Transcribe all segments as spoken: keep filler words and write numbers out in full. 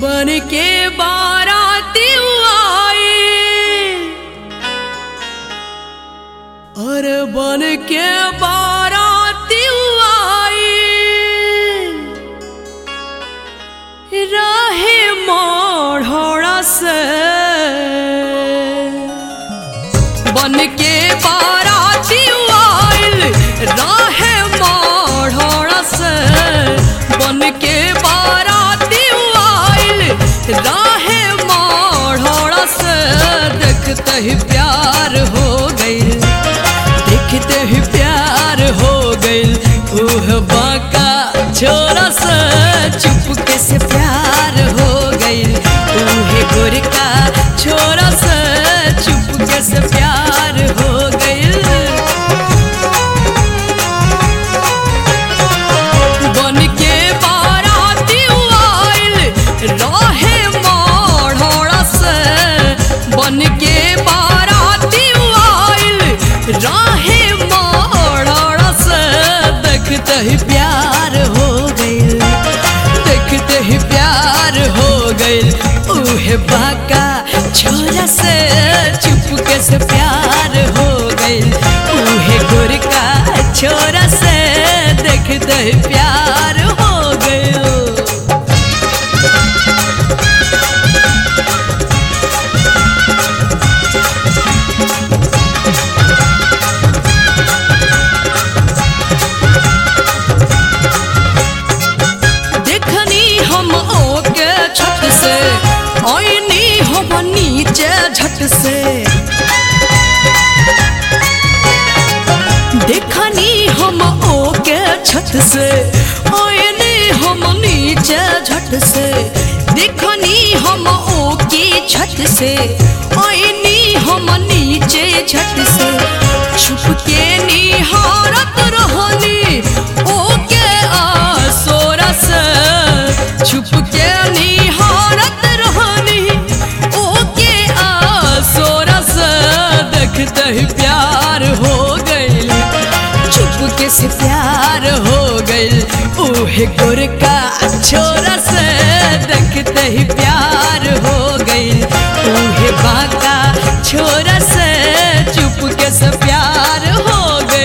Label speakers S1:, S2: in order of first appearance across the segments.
S1: बन के बाराती आए और बन के बाराती आए राहे मोढ़ोड़ा से बन के बाराती आइल राहे मोढ़ोड़ा से बन के बाराती आइल राहे मोढ़ोड़ा से देखते ही प्यार हो गई देखते ही प्यार हो गई ओह बाका छोरा से चुपके से प्यार हो गई ओहे गोर का छोरा से चुपके से प्यार हो गई बन के बाराती आइल राहे मोढ़ोड़ा से बन के बाराती आइल राहे मोढ़ोड़ा से देखते ही प्यार हो गई देखते ही प्यार हो गई ओहे बाका छोरा से चुपके से प्यार हो गई ओहे गोर का छोरा से देखते ही प्यार हो गई नीचे झट से देखनी हम ओके छत से आईने हम नीचे झट से देखनी हम ओके छत से आईने हम नीचे झट से छुप के निहारत रहनी ओके आसोरा से छुप के निहारत रहनी देखते ही प्यार हो गई चुपके से प्यार हो गई ओहे गोर का छोरा से देखते ही प्यार हो गई ओहे बाका छोरा से चुपके से प्यार हो गई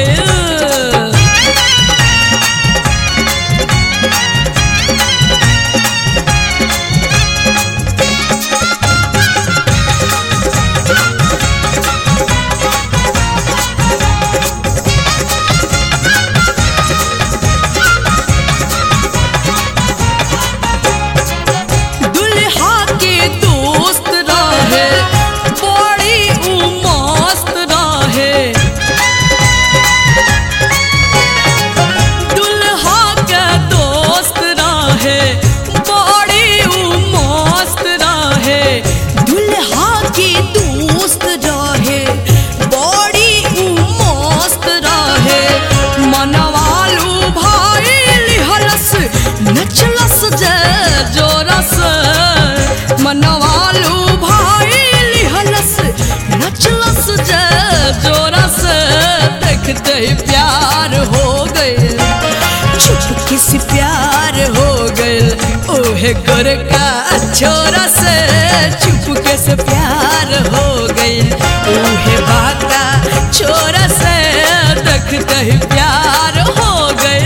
S1: मनवालू भाई लिहलस नचलस जे जोरा से देखते ही प्यार हो गई चुपके से प्यार हो गई ओहे गोर का छोरा से चुपके से प्यार हो गई ओहे बाका छोरा से देखते ही प्यार हो गई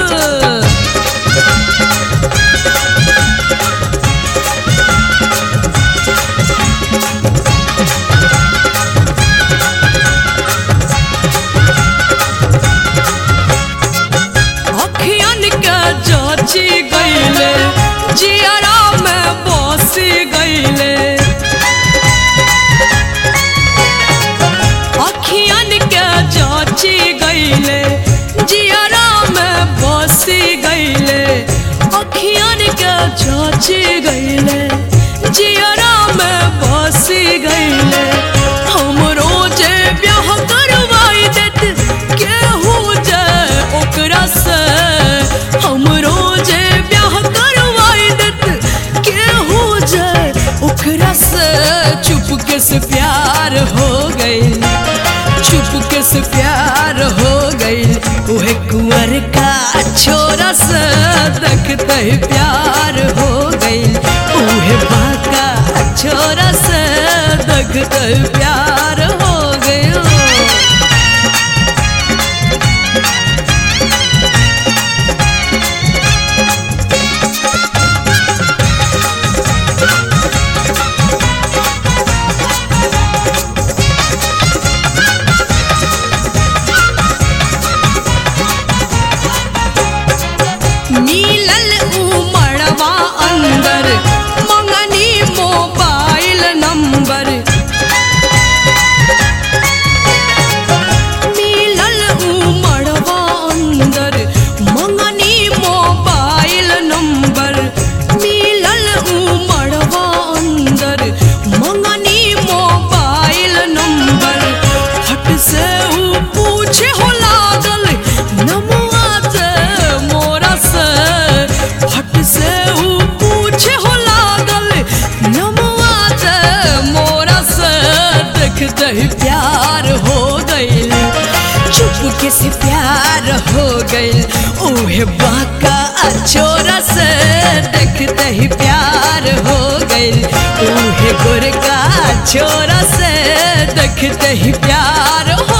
S1: जोची गईले जियारा में बसी गईले अखियन के जोची गईले जियारा में बसी गईले अखियन के जोची गईले जियारा में बसी गईले हम रोजे ब्याह करवाई देत केहू जे ओकरा से हम रोजे ब्याह करवाई देत केहू जे ओकरा से चुपके से प्यार हो गई चुपके से प्यार हो गई ओहे कुंवर का छोरा से देखते ही प्यार हो गई। देखते ही प्यार हो गया। मिलल उमड़वा अंदर मंगनी मोबाइल नंबर, मिलल उमड़वा अंदर मंगनी मोबाइल नंबर, मिलल उमड़वा अंदर मंगनी मोबाइल नंबर। फट से ऊ पूछे हो लागल नमुआ से मोरा से, फट से ऊ पूछे हो लागल नमुआ से मोरा से। देखते ही प्यार हो गइल, चुपके से प्यार हो गइल उहे बाका छोरा से। देखते ही प्यार हो गइल उहे गोरका छोरा से। देखते ही प्यार